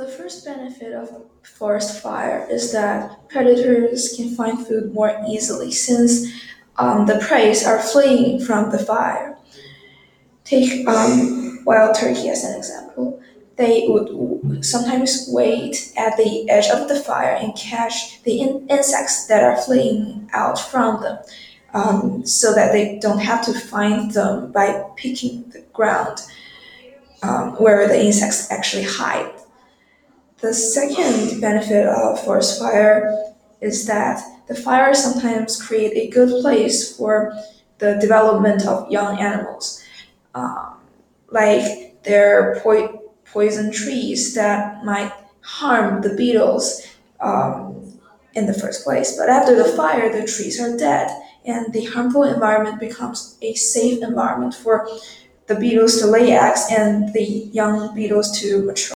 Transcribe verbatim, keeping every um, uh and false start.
the first benefit of forest fire is that predators can find food more easily since um, the prey are fleeing from the fire. Take um, wild turkey as an example. They would w- sometimes wait at the edge of the fire and catch the in- insects that are fleeing out from them, um, so that they don't have to find them by picking the ground um, where the insects actually hide. The second benefit of forest fire is that the fire sometimes create a good place for the development of young animals. Um, like there are po- poison trees that might harm the beetles um, in the first place. But after the fire, the trees are dead, and the harmful environment becomes a safe environment for the beetles to lay eggs and the young beetles to mature.